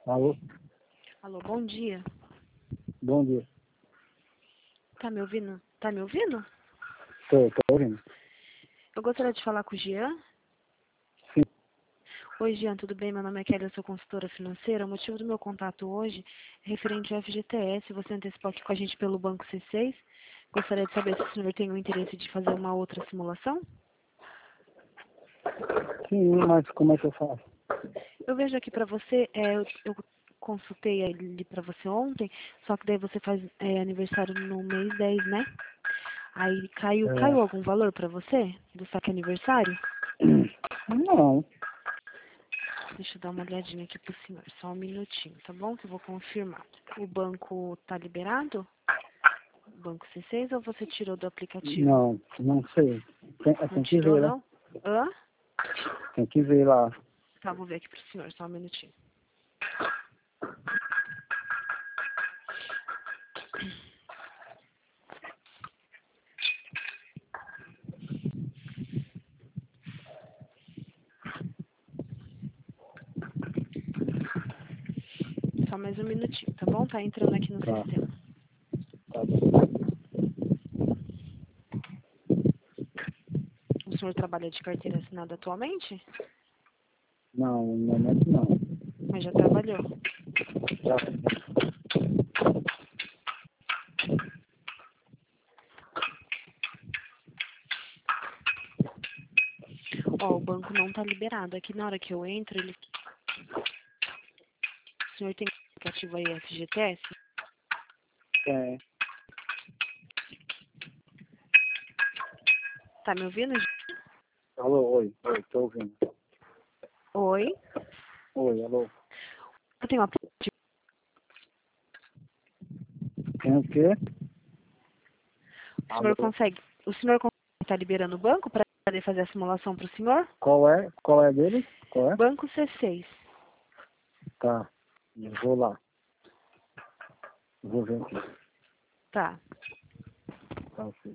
Alô? Alô, bom dia. Bom dia. Tá me ouvindo? Tá me ouvindo? Tô ouvindo. Eu gostaria de falar com o Jean. Sim. Oi, Jean, tudo bem? Meu nome é Kelly, eu sou consultora financeira. O motivo do meu contato hoje é referente ao FGTS. Você antecipou aqui com a gente pelo Banco C6. Gostaria de saber se o senhor tem o interesse de fazer uma outra simulação. Sim, mas como é que eu faço? Eu vejo aqui pra você, eu consultei ele pra você ontem, só que daí você faz aniversário no mês 10, né? Aí caiu algum valor pra você do saque aniversário? Não. Deixa eu dar uma olhadinha aqui pro senhor, só um minutinho, tá bom? Que eu vou confirmar. O banco tá liberado? O banco C6 ou você tirou do aplicativo? Não sei. Não Tem que tirou, ver, né? não? Hã? Tem que ver lá. Tá, vou ver aqui pro senhor, só um minutinho. Só mais um minutinho, tá bom? Tá entrando aqui no Tá. sistema. Tá bom. O senhor trabalha de carteira assinada atualmente? Não, no momento não. Mas já trabalhou. Já. Ó, o banco não tá liberado. Aqui na hora que eu entro, ele... O senhor tem aplicativo aí FGTS? Tem. Tá me ouvindo? Alô, oi. Oi, tô ouvindo. Oi? Oi, alô. Eu tenho um aplicativo. Tem o quê? Alô? O senhor consegue estar liberando o banco para poder fazer a simulação para o senhor? Qual é dele? Qual é? Banco C6. Tá. Eu vou lá. Vou ver aqui. Tá. Tá, ok.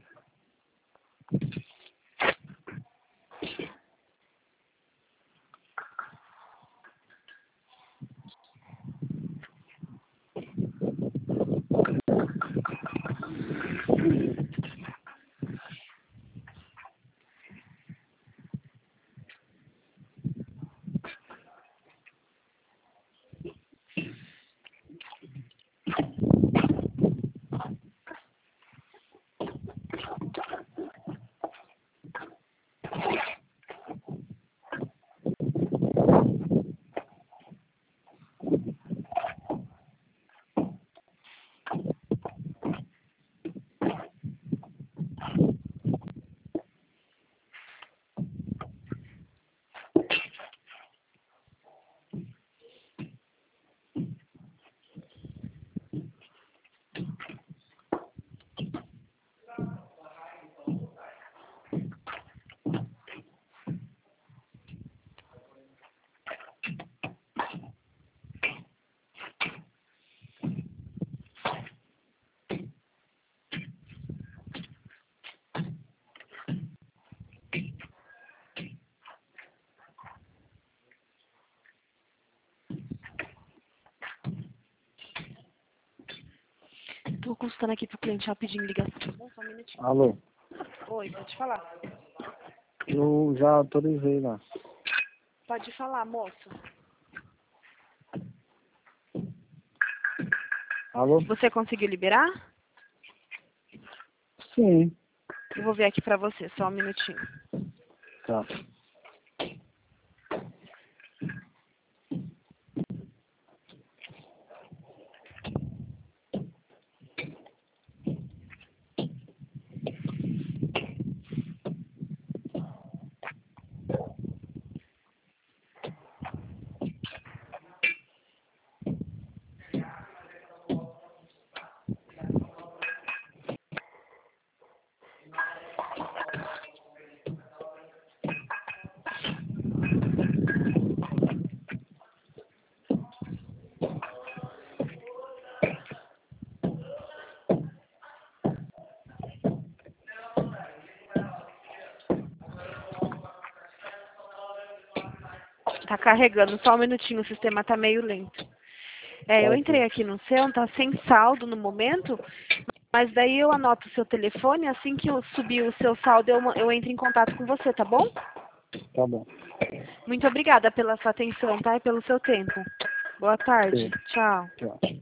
Tô consultando aqui pro cliente rapidinho ligação, tá bom? Só um minutinho. Alô? Oi, pode falar. Eu já autorizei lá. Pode falar, moço. Alô? Você conseguiu liberar? Sim. Eu vou ver aqui pra você, só um minutinho. Tá. Tá carregando, só um minutinho, o sistema tá meio lento. Eu Ok. entrei aqui no seu, tá sem saldo no momento, mas daí eu anoto o seu telefone, assim que eu subir o seu saldo, eu entro em contato com você, tá bom? Tá bom. Muito obrigada pela sua atenção, tá? E pelo seu tempo. Boa tarde. Sim. Tchau. Tchau.